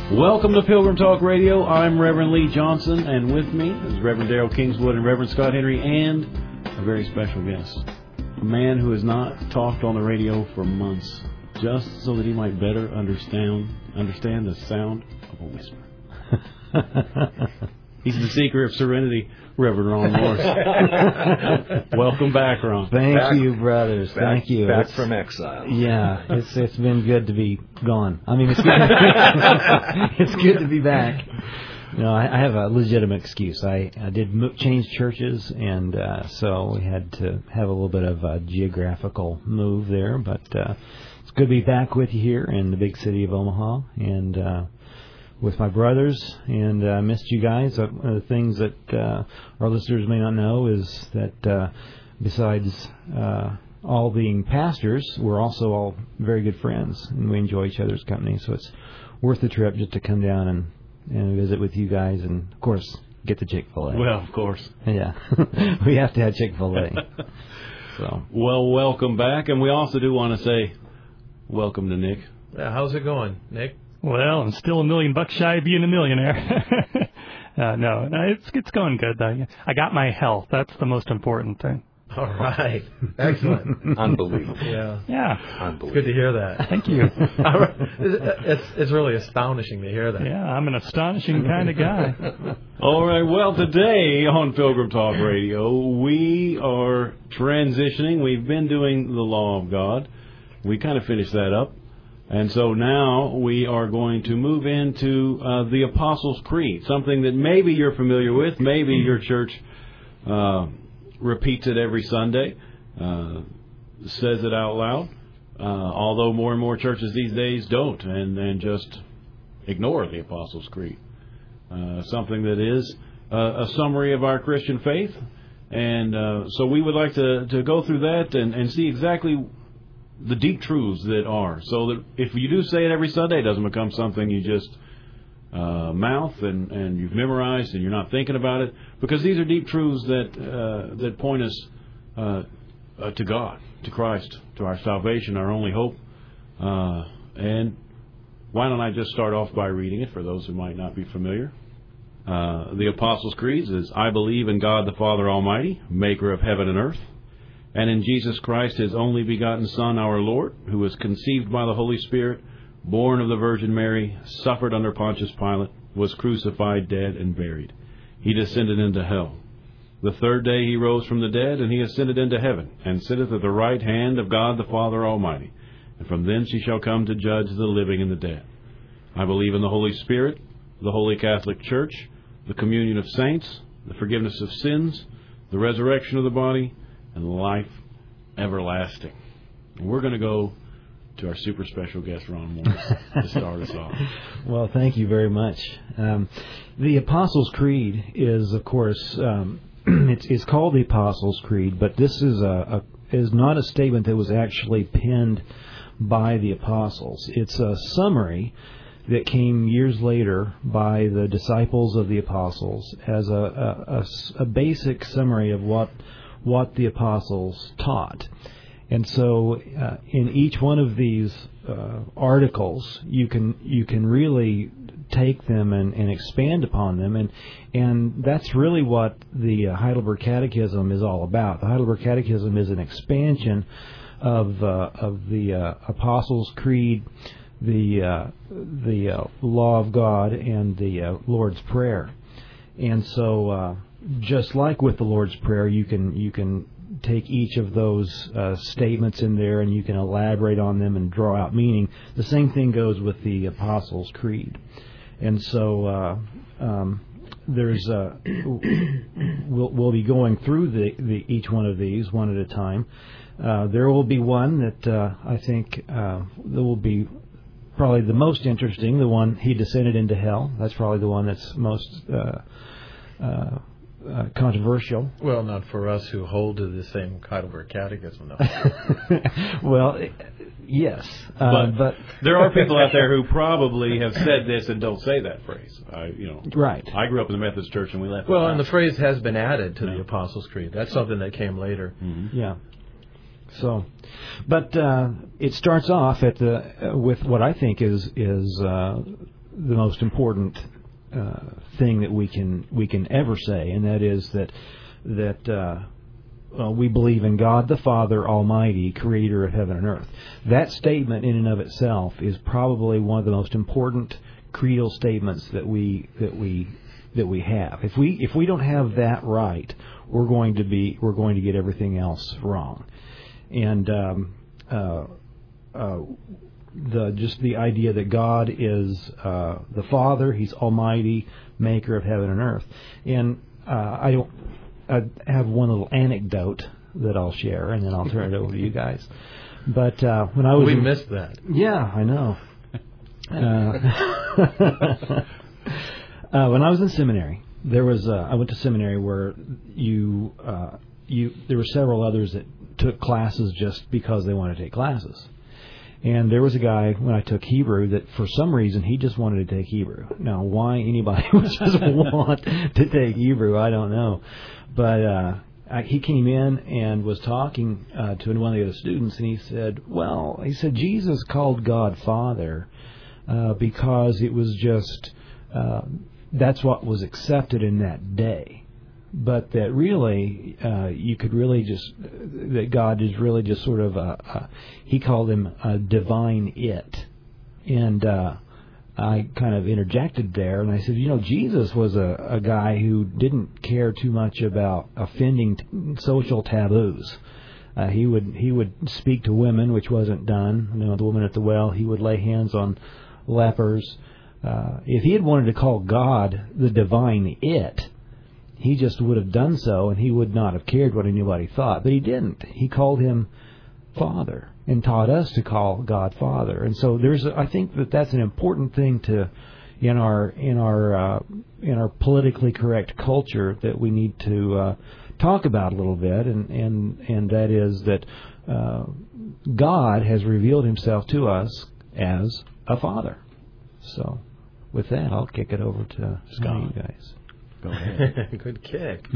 Welcome to Pilgrim Talk Radio. I'm Reverend Lee Johnson, and with me is Reverend Darrell Kingswood and Reverend Scott Henry, and a very special guest, a man who has not talked on the radio for months, just so that he might better understand the sound of a whisper. He's the seeker of serenity, Reverend Ron Morris. Welcome back, Ron. Thank you, brothers. Thank you. Back from exile. Yeah, it's been good to be gone. I mean, it's good, it's good to be back. You know, I have a legitimate excuse. I did change churches, and so we had to have a little bit of a geographical move there. But it's good to be back with you here in the big city of Omaha, and with my brothers, and I missed you guys. One of the things that our listeners may not know is that besides all being pastors, we're also all very good friends, and we enjoy each other's company. So it's worth the trip just to come down and visit with you guys, and of course get the Chick-fil-A. Well, of course. Yeah, we have to have Chick-fil-A. So well, welcome back, and we also do want to say welcome to Nick. Yeah, how's it going, Nick? Well, I'm still $1 million shy of being a millionaire. No, it's going good though. I got my health. That's the most important thing. All right, excellent. Unbelievable. Yeah. Unbelievable. Good to hear that. Thank you. It's really astonishing to hear that. Yeah, I'm an astonishing kind of guy. All right, well, today on Pilgrim Talk Radio, we are transitioning. We've been doing the Law of God. We kind of finished that up. And so now we are going to move into the Apostles' Creed, something that maybe you're familiar with, maybe your church repeats it every Sunday, says it out loud, although more and more churches these days don't, and just ignore the Apostles' Creed. Something that is a summary of our Christian faith. And so we would like to go through that and see exactly the deep truths that are, so that if you do say it every Sunday, it doesn't become something you just mouth and you've memorized and you're not thinking about it, because these are deep truths that point us to God, to Christ, to our salvation, our only hope. And why don't I just start off by reading it for those who might not be familiar. The Apostles' Creed is, I believe in God the Father Almighty, maker of heaven and earth, and in Jesus Christ, His only begotten Son, our Lord, who was conceived by the Holy Spirit, born of the Virgin Mary, suffered under Pontius Pilate, was crucified, dead, and buried. He descended into hell. The third day He rose from the dead, and He ascended into heaven, and sitteth at the right hand of God the Father Almighty. And from thence He shall come to judge the living and the dead. I believe in the Holy Spirit, the Holy Catholic Church, the communion of saints, the forgiveness of sins, the resurrection of the body, and life everlasting. And we're going to go to our super special guest, Ron Morris, to start us off. Well, thank you very much. The Apostles' Creed is, of course, it's called the Apostles' Creed, but this is not a statement that was actually penned by the apostles. It's a summary that came years later by the disciples of the apostles as a basic summary of what the apostles taught. And so in each one of these articles, you can really take them and expand upon them, and that's really what the Heidelberg Catechism is all about. The Heidelberg Catechism is an expansion of the Apostles' Creed, the Law of God, and the Lord's Prayer. And so just like with the Lord's Prayer, you can take each of those statements in there and you can elaborate on them and draw out meaning. The same thing goes with the Apostles' Creed. And so there's we'll be going through each one of these one at a time. There will be one that I think that will be probably the most interesting, the one He descended into hell. That's probably the one that's most controversial. Well, not for us who hold to the same Heidelberg Catechism, though. Well, yes. But there are people out there who probably have said this and don't say that phrase. Right. I grew up in the Methodist Church and we left. Well, and the phrase has been added to the Apostles' Creed. That's something that came later. Mm-hmm. Yeah. So, but it starts off with what I think is most important thing that we can ever say, and that is that we believe in God the Father Almighty, Creator of heaven and earth. That statement, in and of itself, is probably one of the most important creedal statements that we have. If we don't have that right, we're going to get everything else wrong. And the idea that God is the Father, He's Almighty, Maker of heaven and earth. And I have one little anecdote that I'll share, and then I'll turn it over to you guys. But when I was missed that. Yeah, I know. When I was in seminary, I went to seminary where there were several others that took classes just because they wanted to take classes. And there was a guy, when I took Hebrew, that for some reason he just wanted to take Hebrew. Now, why anybody would just want to take Hebrew, I don't know. But he came in and was talking to one of the other students, and he said, Jesus called God Father because it was just, that's what was accepted in that day. But that really, you could really that God is really just sort of he called him a divine it. And I kind of interjected there, and I said, Jesus was a guy who didn't care too much about offending social taboos. He would speak to women, which wasn't done. The woman at the well, he would lay hands on lepers. If he had wanted to call God the divine it, he just would have done so, and he would not have cared what anybody thought. But he didn't. He called him Father and taught us to call God Father. And so I think that's an important thing in our politically correct culture that we need to talk about a little bit, and that is that God has revealed Himself to us as a Father. So, with that, I'll kick it over to Scott. You guys. Go ahead. Good kick.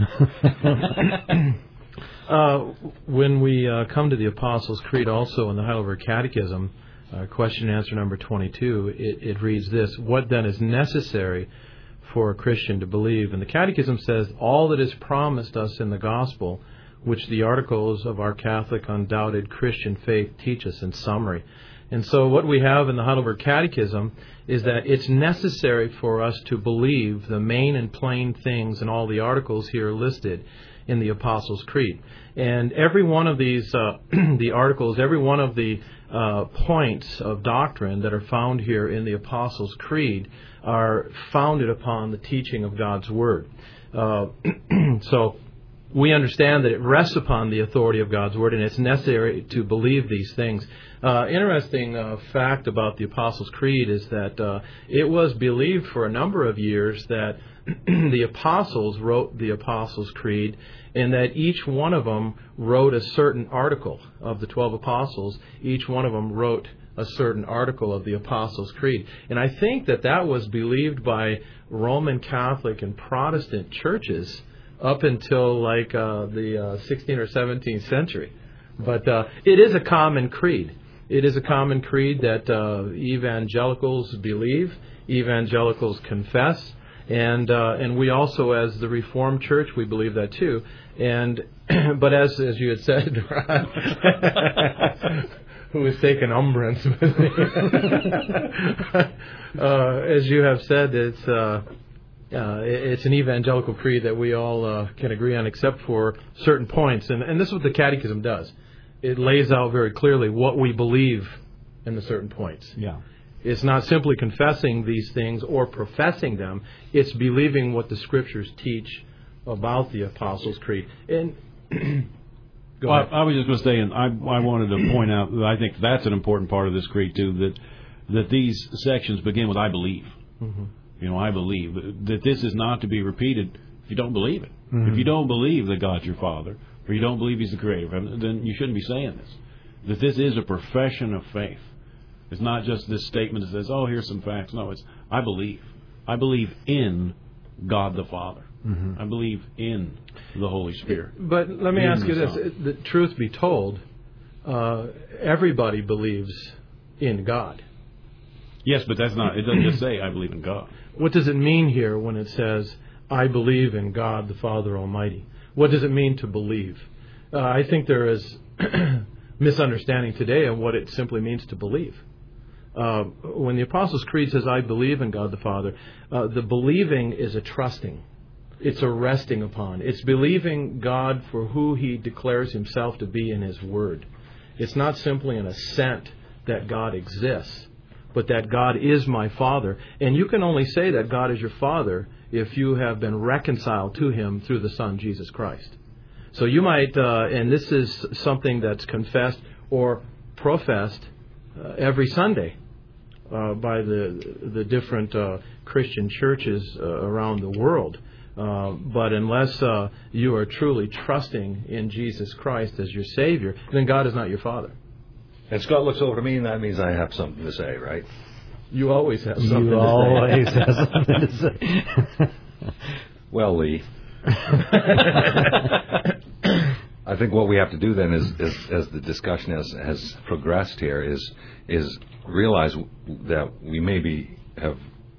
When we come to the Apostles' Creed, also in the Heidelberg Catechism, question and answer number 22, it reads this: what then is necessary for a Christian to believe? And the Catechism says, all that is promised us in the Gospel, which the articles of our Catholic undoubted Christian faith teach us, in summary. And so what we have in the Heidelberg Catechism is that it's necessary for us to believe the main and plain things in all the articles here listed in the Apostles' Creed. And every one of these, the articles, every one of the points of doctrine that are found here in the Apostles' Creed are founded upon the teaching of God's Word. So we understand that it rests upon the authority of God's Word, and it's necessary to believe these things. Interesting fact about the Apostles' Creed is that it was believed for a number of years that the apostles wrote the Apostles' Creed, and that each one of them wrote a certain article of the 12 apostles. Each one of them wrote a certain article of the Apostles' Creed. And I think that was believed by Roman Catholic and Protestant churches up until like the 16th or 17th century. But it is a common creed. It is a common creed that evangelicals believe, evangelicals confess, and we also, as the Reformed Church, we believe that too. And but as you had said, Ron, who has taken umbrance with me, as you have said, it's an evangelical creed that we all can agree on, except for certain points. And this is what the Catechism does. It lays out very clearly what we believe in the certain points. Yeah. It's not simply confessing these things or professing them. It's believing what the Scriptures teach about the Apostles' Creed. And go ahead. I was just going to say, and I wanted to point out that I think that's an important part of this creed too, that these sections begin with "I believe." Mm-hmm. I believe that this is not to be repeated if you don't believe it. Mm-hmm. If you don't believe that God's your Father, or you don't believe He's the Creator, then you shouldn't be saying this. That this is a profession of faith. It's not just this statement that says, "Oh, here's some facts." No, it's I believe. I believe in God the Father. Mm-hmm. I believe in the Holy Spirit. But let me ask you this: the truth be told, everybody believes in God. Yes, but that's not. It doesn't just say I believe in God. What does it mean here when it says I believe in God the Father Almighty? What does it mean to believe? I think there is misunderstanding today of what it simply means to believe. When the Apostles' Creed says I believe in God the Father, the believing is a trusting. It's a resting upon. It's believing God for who He declares Himself to be in His Word. It's not simply an assent that God exists, but that God is my Father. And you can only say that God is your Father if you have been reconciled to Him through the Son, Jesus Christ. So you might, and this is something that's confessed or professed every Sunday by the different Christian churches around the world. But unless you are truly trusting in Jesus Christ as your Savior, then God is not your Father. And Scott looks over to me, and that means I have something to say, right? You always have something to say. You always have something to say. Well, Lee, I think what we have to do then is as the discussion has progressed here, is realize that we maybe have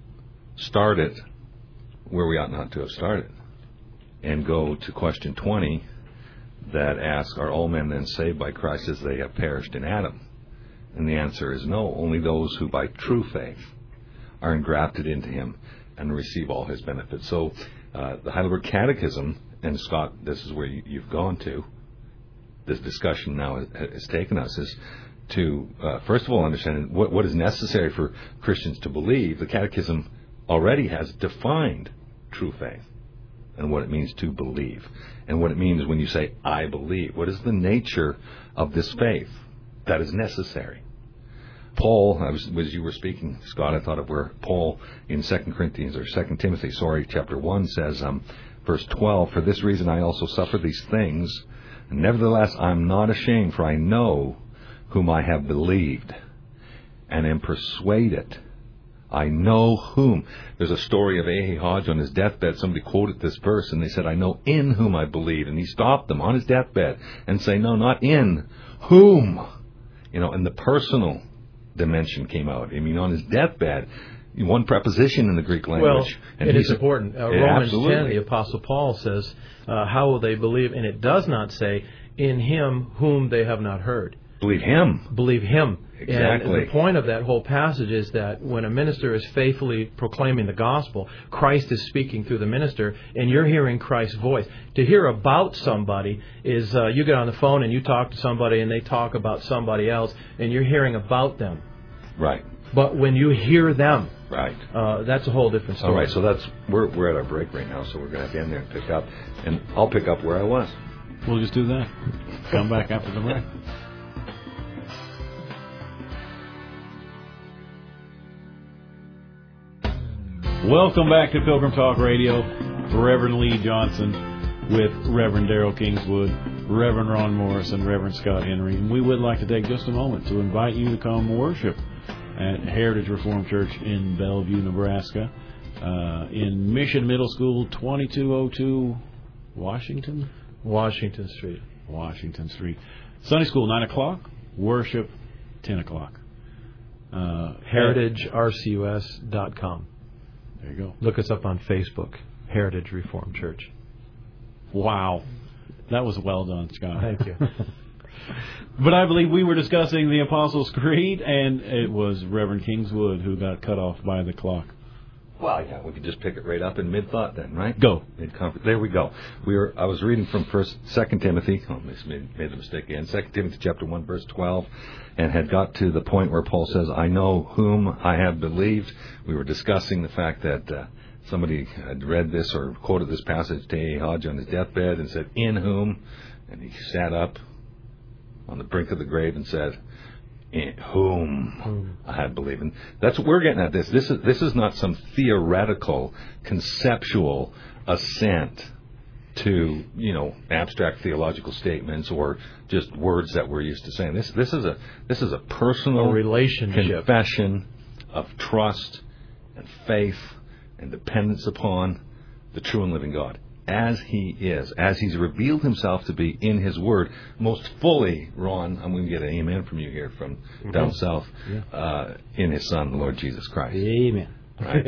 started where we ought not to have started, and go to question 20 that asks, are all men then saved by Christ as they have perished in Adam? And the answer is no. Only those who by true faith are engrafted into Him and receive all His benefits. So the Heidelberg Catechism, and Scott, this is where you've gone to, this discussion now has taken us, is to first of all understand what is necessary for Christians to believe. The Catechism already has defined true faith and what it means to believe, and what it means when you say I believe. What is the nature of this faith that is necessary? Paul, as you were speaking, Scott, I thought of where Paul in 2 Timothy, chapter 1 says, verse 12, for this reason I also suffer these things, and nevertheless I am not ashamed, for I know whom I have believed, and am persuaded. I know whom. There's a story of A.A. Hodge on his deathbed. Somebody quoted this verse, and they said, I know in whom I believe. And he stopped them on his deathbed and say, no, not in, whom. And the personal dimension came out. I mean, on his deathbed, one preposition in the Greek language. Well, and it's important. Romans 10, the Apostle Paul says, how will they believe? And it does not say, in Him whom they have not heard. Believe Him. Believe Him. Exactly. And the point of that whole passage is that when a minister is faithfully proclaiming the gospel, Christ is speaking through the minister, and you're hearing Christ's voice. To hear about somebody is you get on the phone and you talk to somebody and they talk about somebody else, and you're hearing about them. Right. But when you hear them, right, that's a whole different story. All right, so we're at our break right now, so we're going to have to end there and pick up. And I'll pick up where I was. We'll just do that. Come back after the break. Welcome back to Pilgrim Talk Radio. Reverend Lee Johnson with Reverend Darrell Kingswood, Reverend Ron Morris, and Reverend Scott Henry. And we would like to take just a moment to invite you to come worship at Heritage Reformed Church in Bellevue, Nebraska, in Mission Middle School, 2202 Washington Street. Sunday school, 9 o'clock. Worship, 10 o'clock. HeritageRCUS.com. There you go. Look us up on Facebook, Heritage Reformed Church. Wow. That was well done, Scott. Thank you. But I believe we were discussing the Apostles' Creed, and it was Reverend Kingswood who got cut off by the clock. Well, yeah, we could just pick it right up in mid-thought then, right? Go. Mid-conference. There we go. I was reading from 2 Timothy. Oh, I made the mistake again. 2 Timothy chapter 1, verse 12, and had got to the point where Paul says, I know whom I have believed. We were discussing the fact that somebody had read this or quoted this passage to A. Hodge on his deathbed and said, in whom? And he sat up on the brink of the grave and said, in whom I have believed. And that's what we're getting at. This is not some theoretical, conceptual assent to abstract theological statements or just words that we're used to saying. This is a personal relationship, confession of trust and faith and dependence upon the true and living God. as He is, as He's revealed Himself to be in His Word, most fully, Ron, I'm going to get an amen from you here from down south, in His Son, the Lord Jesus Christ. Amen. Right?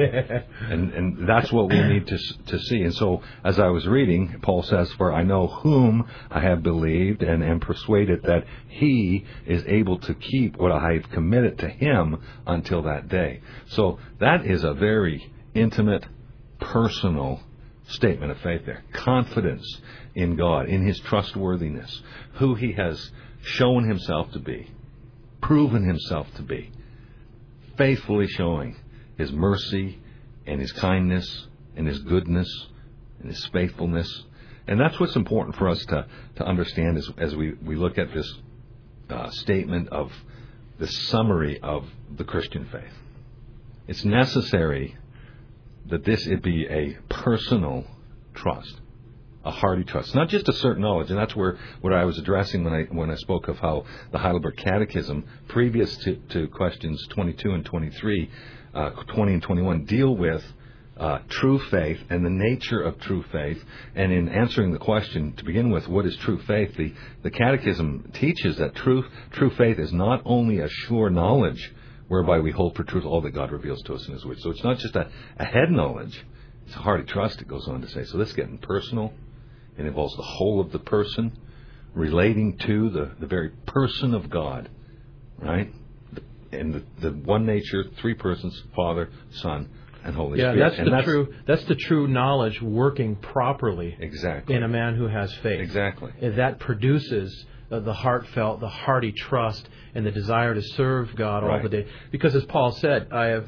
and that's what we need to see. And so, as I was reading, Paul says, "For I know whom I have believed, and am persuaded that He is able to keep what I have committed to Him until that day." So that is a very intimate, personal statement of faith there. Confidence in God, in His trustworthiness, who He has shown Himself to be, proven Himself to be, faithfully showing His mercy and His kindness and His goodness and His faithfulness. And that's what's important for us to understand as we look at this statement of the summary of the Christian faith. It's necessary that it be a personal trust, a hearty trust, not just a certain knowledge. And that's what I was addressing when I spoke of how the Heidelberg Catechism, previous to questions 22 and 23, 20 and 21, deal with true faith and the nature of true faith. And in answering the question to begin with, what is true faith? The Catechism teaches that true faith is not only a sure knowledge whereby we hold for truth all that God reveals to us in His Word. So it's not just a head knowledge. It's a hearty trust, it goes on to say. So this is getting personal. It involves the whole of the person, relating to the very person of God, right? And the one nature, three persons, Father, Son, and Holy Spirit. Yeah, that's the true knowledge working properly exactly in a man who has faith. Exactly. That produces the heartfelt, the hearty trust, and the desire to serve God all the day. Because as Paul said,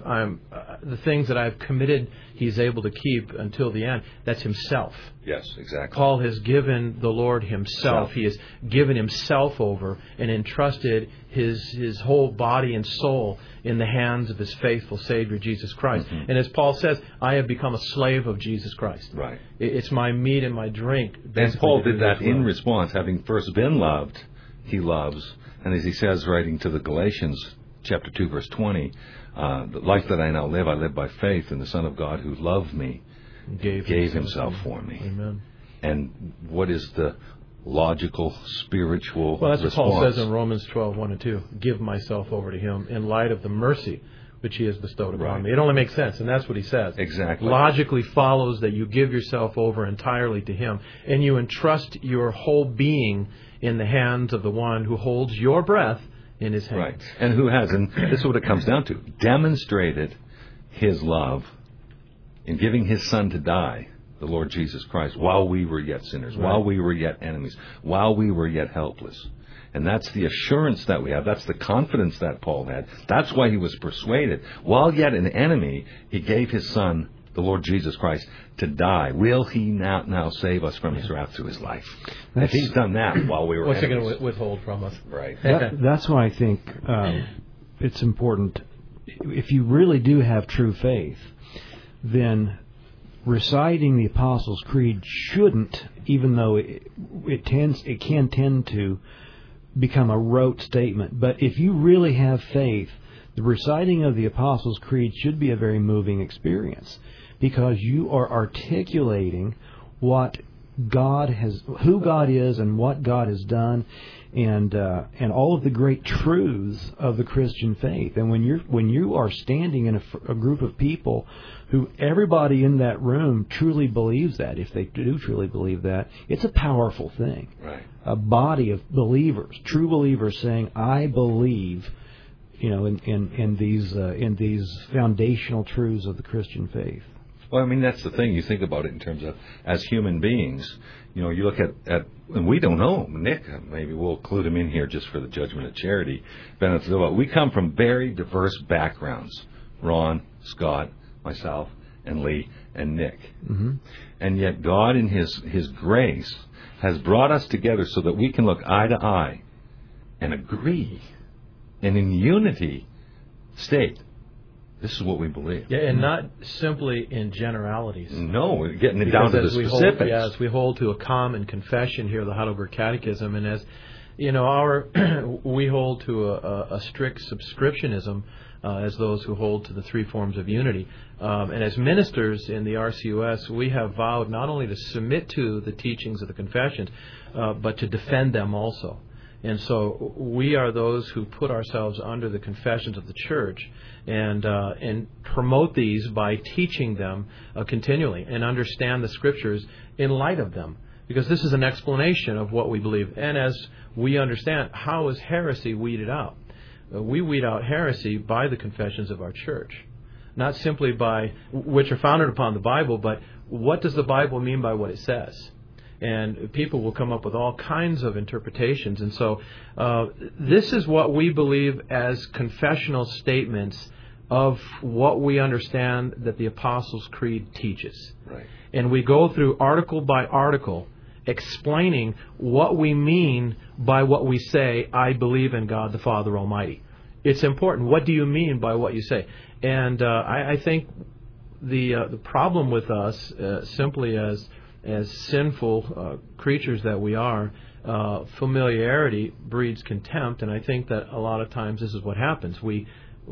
the things that I have committed, He's able to keep until the end. That's Himself. Yes, exactly. Paul has given the Lord Himself. He has given Himself over and entrusted his whole body and soul in the hands of His faithful Savior, Jesus Christ. Mm-hmm. And as Paul says, I have become a slave of Jesus Christ. Right. It's my meat and my drink. And Paul did that in response, having first been loved, he loves. And as he says, writing to the Galatians, chapter 2, verse 20, the life that I now live, I live by faith in the Son of God who loved me, gave himself for me. Amen. And what is the logical, spiritual Well, that's response? what Paul says in Romans 12, 1 and 2. Give myself over to Him in light of the mercy which He has bestowed upon me. It only makes sense, and that's what he says. Exactly. Logically follows that you give yourself over entirely to Him, and you entrust your whole being in the hands of the one who holds your breath in His hands. Right. And who has, and this is what it comes down to, demonstrated His love in giving His Son to die, the Lord Jesus Christ, while we were yet sinners, while we were yet enemies, while we were yet helpless. And that's the assurance that we have. That's the confidence that Paul had. That's why he was persuaded. While yet an enemy, He gave His Son, the Lord Jesus Christ, to die. Will He now save us from His wrath through His life? If He's done that while we were What's enemies, He going to withhold from us? Right. That's why I think it's important. If you really do have true faith, then reciting the Apostles' Creed shouldn't, even though it can tend to become a rote statement. But if you really have faith, the reciting of the Apostles' Creed should be a very moving experience, because you are articulating what who God is and what God has done, and all of the great truths of the Christian faith. And when you are standing in a group of people who everybody in that room truly believes that, if they do truly believe that, it's a powerful thing. Right. A body of believers, true believers, saying, "I believe," in these foundational truths of the Christian faith. Well, I mean, that's the thing. You think about it in terms of, as human beings, you look at and we don't know. Nick, maybe we'll include him in here just for the judgment of charity. We come from very diverse backgrounds. Ron, Scott, myself, and Lee, and Nick. Mm-hmm. And yet God, in His grace, has brought us together so that we can look eye to eye and agree, and in unity state, this is what we believe. Yeah, and not simply in generalities. No, we're getting it down to the specifics. As we hold to a common confession here, the Heidelberg Catechism, and as we hold to a strict subscriptionism as those who hold to the three forms of unity. And as ministers in the RCUS, we have vowed not only to submit to the teachings of the confessions, but to defend them also. And so we are those who put ourselves under the confessions of the church and promote these by teaching them continually and understand the Scriptures in light of them. Because this is an explanation of what we believe. And as we understand, how is heresy weeded out? We weed out heresy by the confessions of our church. Not simply by, which are founded upon the Bible, but what does the Bible mean by what it says? And people will come up with all kinds of interpretations. And so this is what we believe as confessional statements of what we understand that the Apostles' Creed teaches. Right. And we go through article by article explaining what we mean by what we say, I believe in God the Father Almighty. It's important. What do you mean by what you say? And I think the problem with us, simply as sinful creatures that we are, familiarity breeds contempt, and I think that a lot of times this is what happens. We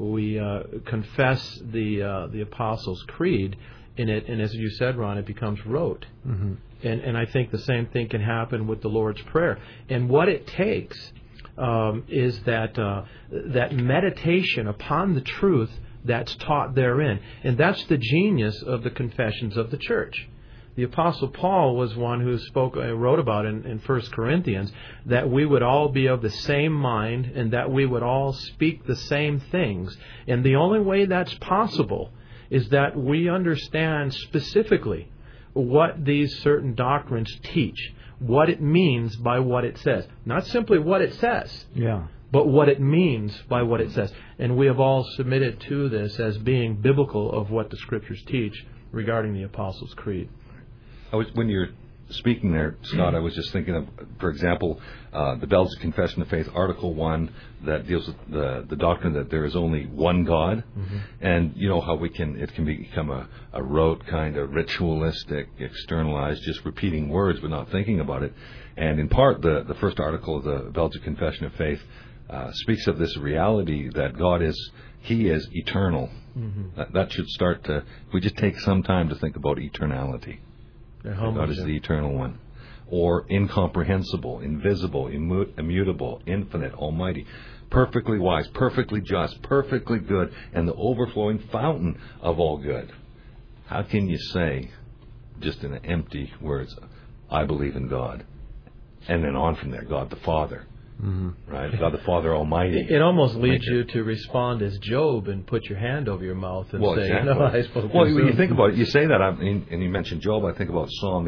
confess the Apostles' Creed, and as you said, Ron, it becomes rote. Mm-hmm. And I think the same thing can happen with the Lord's Prayer. And what it takes is that meditation upon the truth that's taught therein. And that's the genius of the confessions of the church. The Apostle Paul was one who wrote about in 1 Corinthians that we would all be of the same mind and that we would all speak the same things. And the only way that's possible is that we understand specifically what these certain doctrines teach, what it means by what it says. Not simply what it says, but what it means by what it says. And we have all submitted to this as being biblical of what the Scriptures teach regarding the Apostles' Creed. When you're speaking there, Scott, I was just thinking of, for example, the Belgian Confession of Faith, Article 1, that deals with the doctrine that there is only one God. Mm-hmm. And you know how it can become a rote kind of ritualistic, externalized, just repeating words but not thinking about it. And in part, the first article of the Belgian Confession of Faith speaks of this reality that God He is eternal. Mm-hmm. That should start to, if we just take some time to think about eternality. God is the eternal one. Or incomprehensible, invisible, immutable, infinite, almighty, perfectly wise, perfectly just, perfectly good, and the overflowing fountain of all good. How can you say, just in empty words, I believe in God? And then on from there, God the Father. Mm-hmm. Right? God the Father Almighty. It almost leads you to respond as Job and put your hand over your mouth and say, exactly. No, I spoke. Well, when you think about it, you say that, and you mentioned Job, I think about Psalm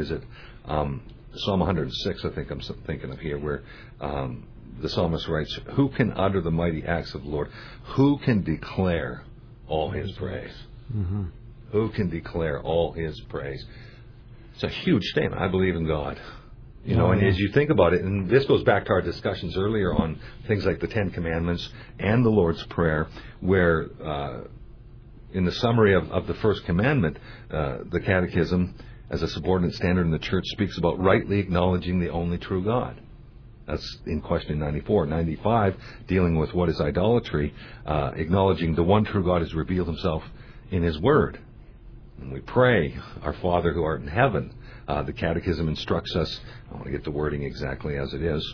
106, I think I'm thinking of here, where the psalmist writes, who can utter the mighty acts of the Lord? Who can declare all His praise? Mm-hmm. Who can declare all His praise? It's a huge statement. I believe in God. You know, and as you think about it, and this goes back to our discussions earlier on things like the Ten Commandments and the Lord's Prayer, where in the summary of the first commandment, the Catechism, as a subordinate standard in the Church, speaks about rightly acknowledging the only true God. That's in question 94. 95, dealing with what is idolatry, acknowledging the one true God has revealed Himself in His Word. And we pray, Our Father who art in heaven. The Catechism instructs us, I want to get the wording exactly as it is,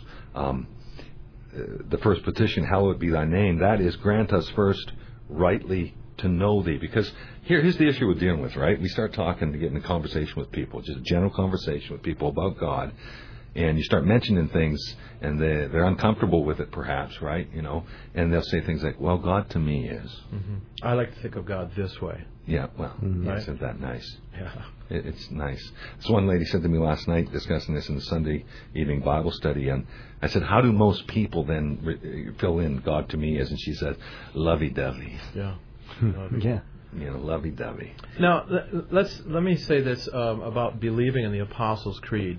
the first petition, hallowed be thy name, that is, grant us first rightly to know thee. Because here's the issue we're dealing with, right? We start talking to get in a conversation with people, just a general conversation with people about God, and you start mentioning things, and they're uncomfortable with it perhaps, right? You know, and they'll say things like, well, God to me is. Mm-hmm. I like to think of God this way. Yeah, well, isn't that nice? Yeah. It's nice. This one lady said to me last night, discussing this in the Sunday evening Bible study, and I said, how do most people then fill in God to me is? And she said, lovey-dovey. Yeah. Yeah. You know, lovey-dovey. Now, let me say this about believing in the Apostles' Creed.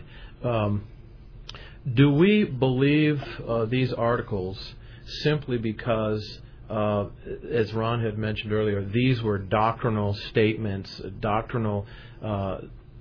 Do we believe these articles simply because, as Ron had mentioned earlier, these were doctrinal statements, doctrinal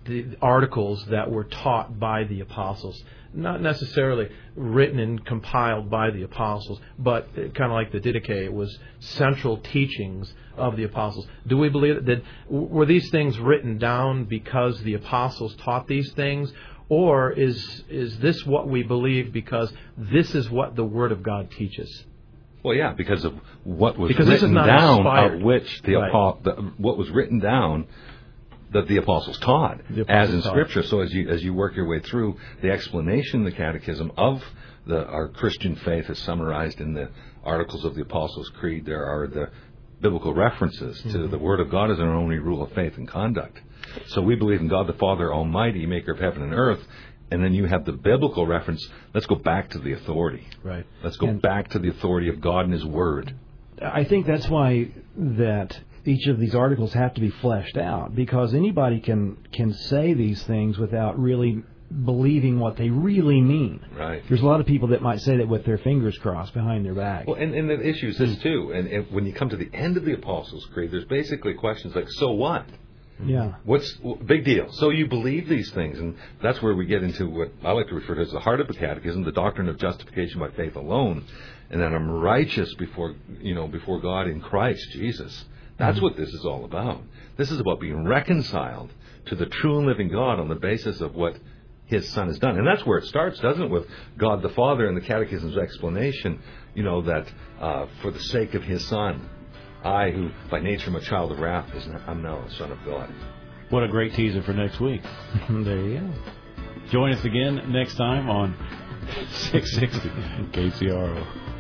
the articles that were taught by the apostles. Not necessarily written and compiled by the apostles, but kind of like the Didache, it was central teachings of the apostles. Do we believe that were these things written down because the apostles taught these things, or is this what we believe because this is what the Word of God teaches? Well, yeah, because of what was because this is written not down, inspired. of which what was written down that the apostles taught, as in Scripture. So as you work your way through the explanation, the Catechism of our Christian faith is summarized in the Articles of the Apostles' Creed. There are the biblical references to the Word of God as our only rule of faith and conduct. So we believe in God the Father Almighty, maker of heaven and earth, and then you have the biblical reference. Let's go back to the authority. Right. Let's go back to the authority of God and His Word. I think that's why that each of these articles have to be fleshed out, because anybody can say these things without really believing what they really mean. Right. There's a lot of people that might say that with their fingers crossed behind their back. Well, and the issue is this too. And when you come to the end of the Apostles' Creed, there's basically questions like, so what? Yeah. What's big deal? So you believe these things, and that's where we get into what I like to refer to as the heart of the Catechism, the doctrine of justification by faith alone, and that I'm righteous before God in Christ Jesus. That's what this is all about. This is about being reconciled to the true and living God on the basis of what His Son has done. And that's where it starts, doesn't it, with God the Father and the Catechism's explanation, that for the sake of His Son, I, who by nature am a child of wrath, I'm now a son of God. What a great teaser for next week. There you go. Join us again next time on 660 KCRO.